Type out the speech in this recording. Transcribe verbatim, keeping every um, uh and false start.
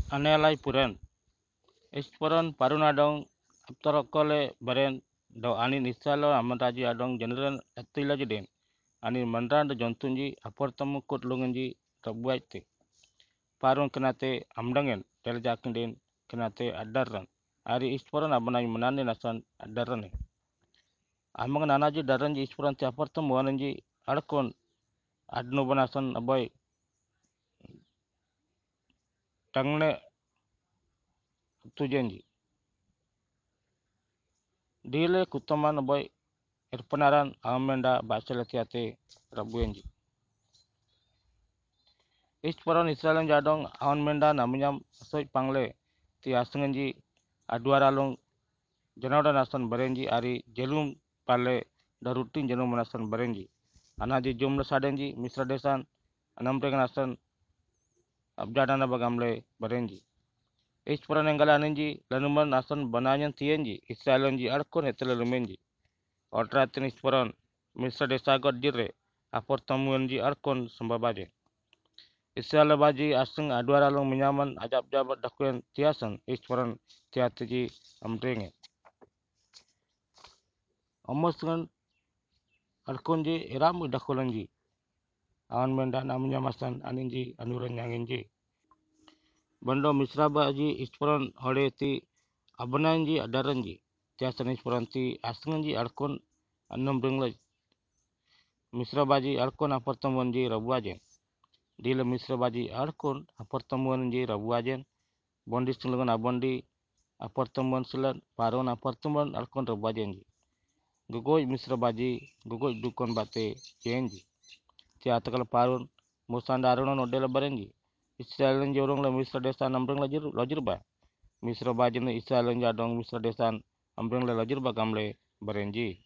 Anelai puren. Isporan parun adong aptorokole baren do anin isalo amataji adong general atila jiden. Anin mandran do jontunji aportamu kut lunganji rabuaite. Parun kenate amdangen teljakindin kenate adaran. Ari isporan abanai menane nasan adaran. Amang nanaji daranji isporan ti aportamu ananji adakon adno banasan aboy tangne tujenji. Dile kutaman aboy erpanaran amenda bacelatiate rabuenji. Isporan Israelan jadong awan menda namanyam soy pangle ti asengenji aduaralong janoda nasan barenji ari jelum pale darutin jenum nasan barenji. Anaji jumla sadenji misra desan anampreng nasan abjadana bagamle barenji. Isporan enggala anenji lanuman nasan bananyan tienji Israelanji arkon etele lumenji. Otratin isporan misra desa god dire aportamuanji arkon sembabaje. Israel baji asing aduara long menyaman ajab jabat dakuen tiasan isporan tiatiji amdenge. Omosungan alkonji iramu dakulanji. Awan menda namanya masan aninji anuran yanginji. Bando misra baji isporan hole ti abananji adaranji. Tiasan isporan ti asinganji alkon anam bringlaj. Misra baji alkon apartamuanji rabuajen. Dila misra baji alkon apartamuan ji rabuajen bondi sungan abondi apartamuan selan paron apartamuan alkon rabuajen ji gogoi misra baji gogoi dukon bate jenji ti atakal paron musanda arono nodela barenji Israelan jorong la misra desa nambreng lajir lajir ba misra baji ne Israelan jadong misra desa ambreng la lajir ba gamle barenji